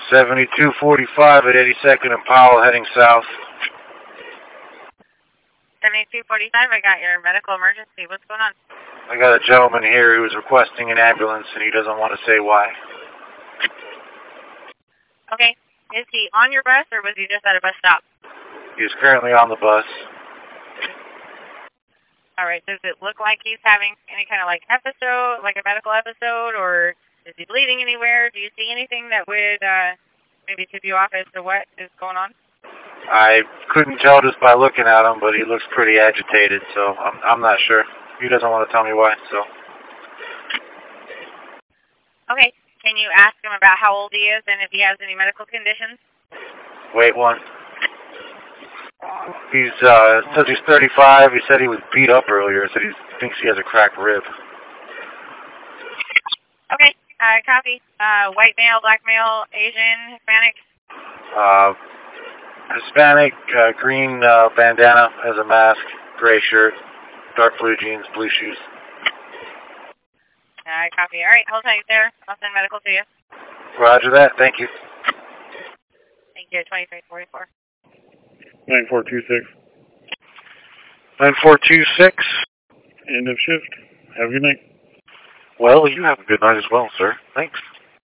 7245 at 82nd and Powell heading south. 7245, I got your medical emergency. What's going on? I got a gentleman here who is requesting an ambulance and he doesn't want to say why. Okay. Is he on your bus or was he just at a bus stop? He's currently on the bus. All right. Does it look like he's having any kind of like episode, like a medical episode, or is he bleeding anywhere? Do you see anything that would maybe tip you off as to what is going on? I couldn't tell just by looking at him, but he looks pretty agitated, so I'm not sure. He doesn't want to tell me why, so. Okay. Can you ask him about how old he is and if he has any medical conditions? Wait one. He's, says he's 35. He said he was beat up earlier. He said he thinks he has a cracked rib. Okay. Copy. White male, black male, Asian, Hispanic? Hispanic, green bandana as a mask, gray shirt, dark blue jeans, blue shoes. Copy. All right. Hold tight there. I'll send medical to you. Roger that. Thank you. Thank you. 2344. 9426. 9426. End of shift. Have a good night. Well, you have a good night as well, sir. Thanks.